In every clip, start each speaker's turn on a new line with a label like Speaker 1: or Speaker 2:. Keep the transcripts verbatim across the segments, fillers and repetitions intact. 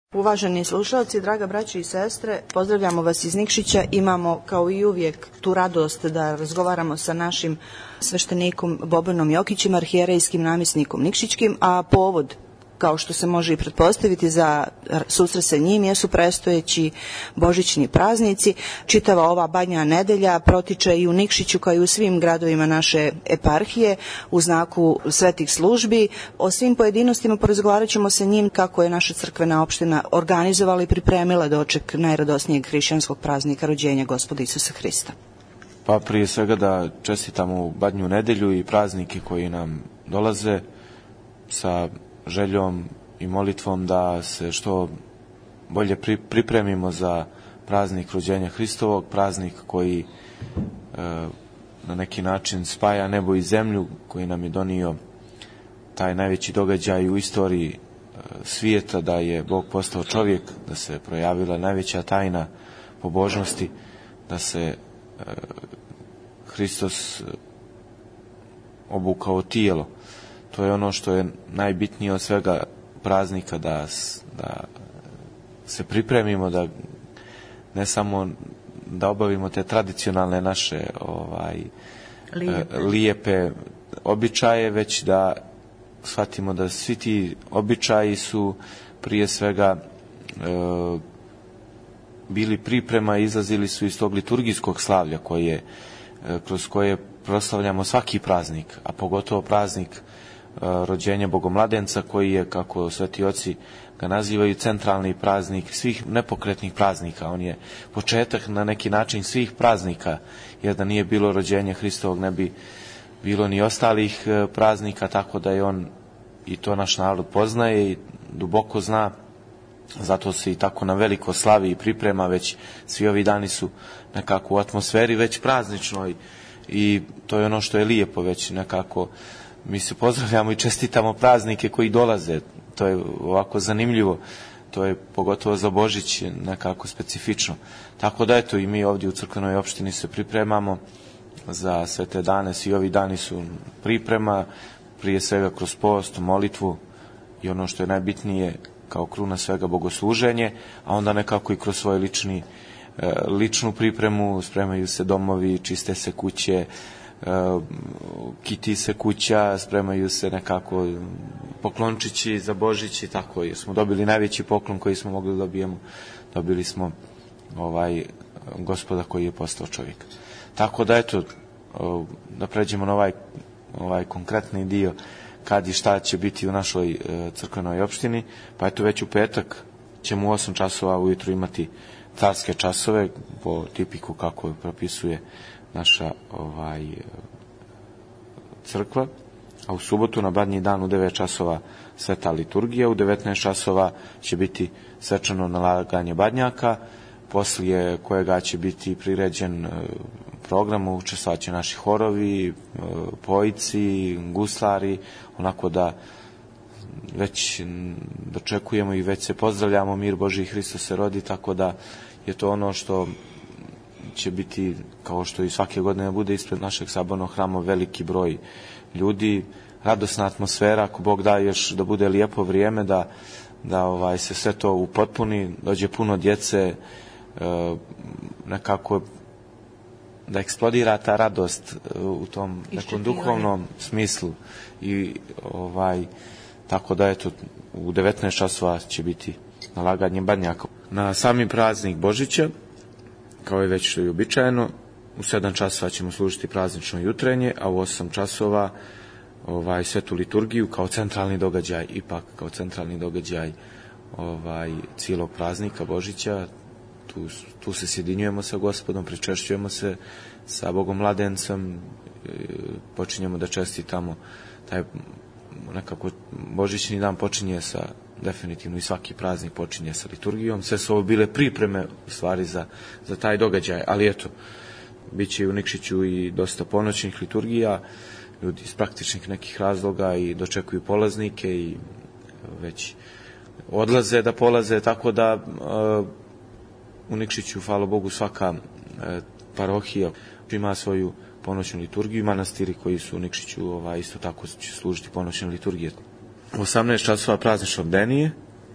Speaker 1: Uvaženi slušalci, draga braćo i sestre, pozdravljamo vas iz Nikšića. Imamo kao i uvijek tu radost da razgovaramo sa našim sveštenikom Bobanom Jokićem, arhijerejskim namjesnikom Nikšićkim, a povod, kao što se može i pretpostaviti, za susret sa njim jesu predstojeći božićni praznici. Čitava ova Badnja nedelja protiče i u Nikšiću kao i u svim gradovima naše eparhije u znaku svetih službi. O svim pojedinostima porazgovarat ćemo sa njim kako je naša crkvena opština organizovala i pripremila doček najradosnijeg hrišćanskog praznika rođenja Gospoda Isusa Hrista.
Speaker 2: Pa prije svega da čestitamo Badnju nedelju i praznike koji nam dolaze sa željom i molitvom da se što bolje pripremimo za praznik rođenja Hristovog, praznik koji e, na neki način spaja nebo i zemlju, koji nam je donio taj najveći događaj u istoriji e, svijeta, da je Bog postao čovjek, da se projavila najveća tajna pobožnosti, da se e, Hristos obukao tijelo. To je ono što je najbitnije od svega praznika, da, da se pripremimo, da ne samo da obavimo te tradicionalne naše ovaj, lijepe. lijepe običaje, već da shvatimo da svi ti običaji su prije svega e, bili priprema i izlazili su iz tog liturgijskog slavlja koje, e, kroz koje proslavljamo svaki praznik, a pogotovo praznik rođenja Bogomladenca, koji je, kako sveti oci ga nazivaju, centralni praznik svih nepokretnih praznika. On je početak na neki način svih praznika, jer da nije bilo rođenja Hristovog ne bi bilo ni ostalih praznika, tako da je on, i to naš narod poznaje i duboko zna, zato se i tako na veliko slavi i priprema, već svi ovi dani su nekako u atmosferi već prazničnoj i to je ono što je lijepo, već nekako mi se pozdravljamo i čestitamo praznike koji dolaze. To je ovako zanimljivo, to je pogotovo za Božić nekako specifično. Tako da eto, i mi ovdje u crkvenoj opštini se pripremamo za sve te dane. Svi ovi dani su priprema, prije svega kroz post, molitvu i ono što je najbitnije kao kruna svega bogosluženje, a onda nekako i kroz svoj lični, ličnu pripremu, spremaju se domovi, čiste se kuće, kiti se kuća, spremaju se nekako poklončići za Božić i tako, jer smo dobili najveći poklon koji smo mogli da dobijemo, dobili smo ovaj Gospoda koji je postao čovjek. Tako da eto, da pređemo na ovaj, ovaj konkretni dio kad i šta će biti u našoj crkvenoj opštini. Pa eto, već u petak ćemo u osam časova ujutru imati carske časove po tipiku kako propisuje naša ovaj crkva, a u subotu na Badnji dan u devet časova sveta liturgija, u devetnaest časova će biti svečano nalaganje badnjaka, poslije kojega će biti priređen program, učestvovaće naši horovi, pojici, guslari, onako da već dočekujemo i već se pozdravljamo, mir Božji, Hristos se rodi, tako da je to ono što će biti, kao što i svake godine bude ispred našeg sabornog hrama, veliki broj ljudi, radosna atmosfera, ako Bog da još da bude lijepo vrijeme, da, da ovaj, se sve to upotpuni, dođe puno djece, e, nekako da eksplodira ta radost u tom nekom duhovnom smislu i ovaj, tako da eto, u devetnaest časova će biti nalaganje badnjaka. Na sami praznik Božića, kao je već što je uobičajeno, u sedam časova ćemo služiti praznično jutrenje, a u osam časova ovaj, svetu liturgiju kao centralni događaj, ipak kao centralni događaj ovaj, cijelog praznika Božića. Tu, tu se sjedinjujemo sa Gospodom, pričešćujemo se sa Bogomladencem, počinjemo da čestitamo taj nekako božićni dan počinje sa, definitivno i svaki praznik počinje sa liturgijom. Sve su ovo bile pripreme u stvari za, za taj događaj, ali eto, bit će u Nikšiću i dosta ponoćnih liturgija, ljudi iz praktičnih nekih razloga i dočekuju polaznike i već odlaze da polaze, tako da uh, u Nikšiću, hvala Bogu, svaka uh, parohija ima svoju ponoćnu liturgiju, manastiri koji su u Nikšiću ovaj, isto tako će služiti ponoćne liturgije. U osamnaest časova praznično bdenije,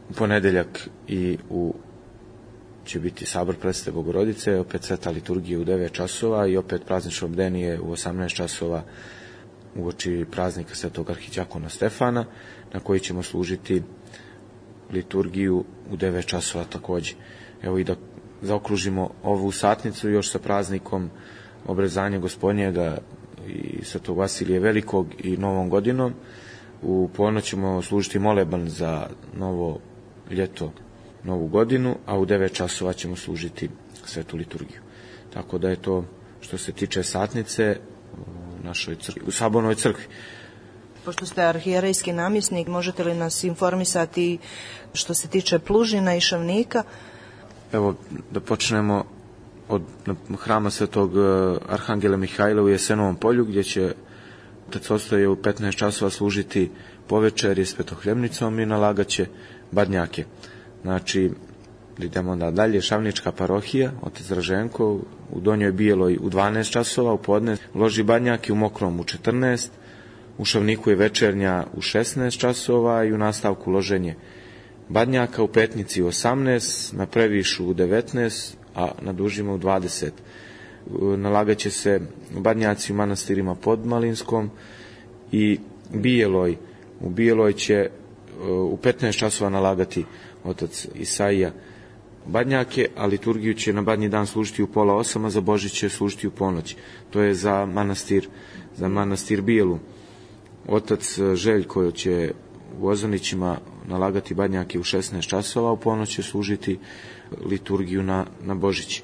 Speaker 2: U ponedeljak i u će biti sabor predstave Bogorodice, opet sveta liturgija u devet časova i opet praznično bdenije u osamnaest časova uoči praznika svetog arhiđakona Stefana, na koji ćemo služiti liturgiju u devet časova takođe. Evo i da zaokružimo ovu satnicu još sa praznikom Obrezanja Gospodnjega i svetog Vasilije Velikog i Novom godinom. U ponoć ćemo služiti moleban za novo ljeto, novu godinu, a u devet časova ćemo služiti svetu liturgiju. Tako da je to što se tiče satnice u našoj crkvi, u Sabornoj crkvi.
Speaker 1: Pošto ste arhijerejski namjesnik, možete li nas informisati što se tiče Plužina i Šavnika?
Speaker 2: Evo, da počnemo od hrama svetog Arhangela Mihajla u Jesenovom polju, gdje će otac Ostoje u petnaest časova služiti povečerje s petohljebnicom i nalagaće badnjake. Znači, idemo onda dalje, Šavnička parohija, otac Draženko, u Donjoj Bijeloj u dvanaest časova, u podne loži badnjake, u Mokrom u četrnaest, u Šavniku je večernja u šesnaest časova i u nastavku loženje badnjaka, u Petnici u osamnaest, na Previšu u devetnaest, a na Dužima u dvadeset. Nalagaće se badnjaci u manastirima Podmalinskom i Bijeloj. U Bijeloj će u petnaest časova nalagati otac Isaija badnjake, a liturgiju će na badnji dan služiti u pola osam, a za Božić će služiti u ponoć. To je za manastir, za manastir Bijelu. Otac Željko će u Ozanićima nalagati badnjake u šesnaest časova, a u ponoć će služiti liturgiju na, na Božić.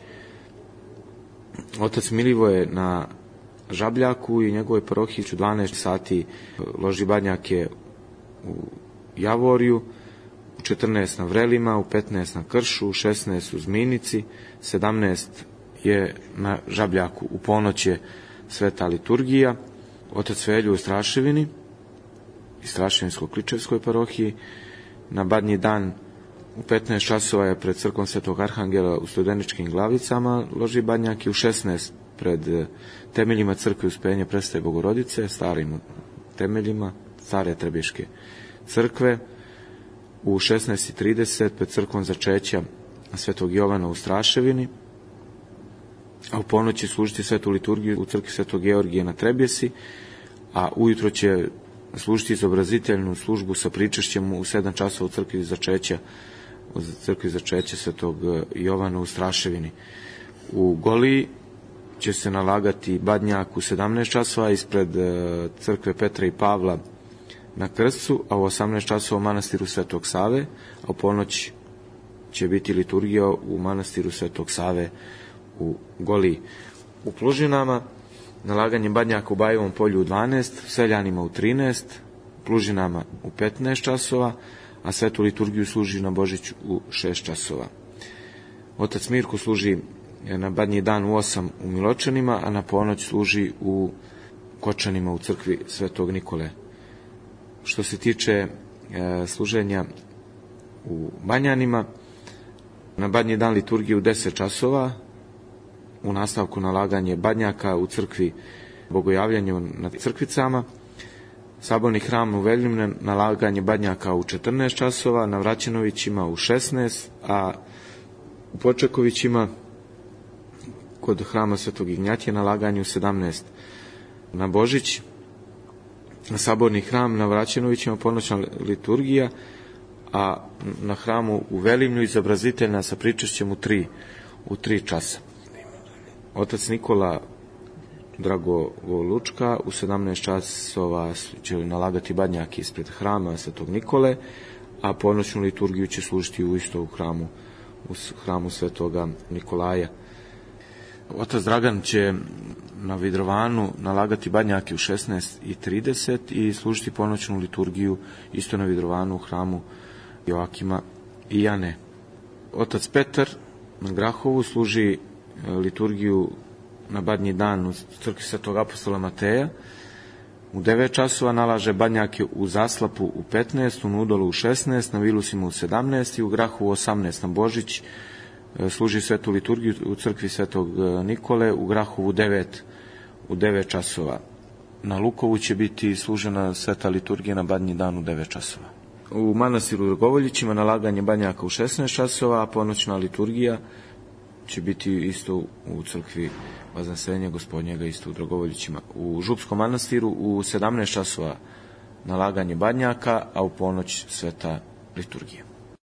Speaker 2: Otac Milivoje na Žabljaku i njegove parohiji u dvanaest sati loži badnjake u Javoriju, u četrnaest na Vrelima, u petnaest na Kršu, u šesnaest u Zminici, sedamnaest je na Žabljaku. U ponoć je sveta liturgija. Otac Velju u Straševini i Straševinsko-Kličevskoj parohiji. Na badnji dan u petnaest časova je pred crkvom svetog Arhangela u Studeničkim Glavicama loži badnjak i u šesnaest pred temeljima crkve Uspenja Prestaje Bogorodice, starim temeljima stare Trebeške crkve. U šesnaest i trideset pred crkvom Začeća svetog Jovana u Straševini, a u ponoć će služiti svetu liturgiju u crkvi svetog Georgije na Trebjesi, a ujutro će služiti izobraziteljnu službu sa pričešćem u sedam časova u crkvi Začeća, u crkvi Začeća svetog Jovana u Straševini. U Goliji će se nalagati badnjak u sedamnaest časova ispred crkve Petra i Pavla na Krscu, a u osamnaest časova u manastiru Svetog Save, a u ponoć će biti liturgija u manastiru Svetog Save u Goliji. U Plužinama nalaganje badnjaka u Bajevom polju u dvanaest, Seljanima u trinaest, Plužinama u petnaest časova, a svetu liturgiju služi na Božić u šest časova. Otac Mirko služi na badnji dan u osam u Miločanima, a na ponoć služi u Kočanima u crkvi Svetog Nikole. Što se tiče e, služenja u Banjanima, na badnji dan liturgije u deset časova, u nastavku nalaganje badnjaka u crkvi Bogojavljanje na crkvicama, Saborni hram u Veljimne nalaganje badnjaka u četrnaest časova, na Vraćenovićima u šesnaest, a u Počekovićima kod hrama Svetog Ignjatija nalaganje u sedamnaest. Na Božić na Saborni hram na Vraćenovićima ponoćna liturgija, a na hramu u Velimlju izobraziteljna sa pričešćem u tri, u tri časa. Otac Nikola Dragolučka u sedamnaest časova će nalagati badnjake ispred hrama Svetog Nikole, a ponoćnu liturgiju će služiti u isto u hramu, u hramu Svetoga Nikolaja. Otac Dragan će na Vidrovanu nalagati badnjake u šesnaest i trideset i služiti ponoćnu liturgiju isto na Vidrovanu u hramu Joakima i Jane. Otac Petar na Grahovu služi liturgiju na badnji dan u crkvi Svetog apostola Mateja. U devet časova nalaže badnjake u Zaslapu u petnaest, u Nudolu u šesnaest, na Vilusima u sedamnaest i u Grahovu u osamnaest. Na Božić služi svetu liturgiju u crkvi Svetog Nikole, u Grahovu u devet, u devet časova. Na Lukovu će biti služena sveta liturgija na badnji dan u devet časova. u manastiru u Dragovoljićima nalaganje badnjaka u šesnaest časova, a ponoćna liturgija će biti isto u crkvi Vaznesenja Gospodnjega, isto u Dragovoljićima. U Župskom manastiru u sedamnaest časova nalaganje badnjaka, a u ponoć sveta liturgija.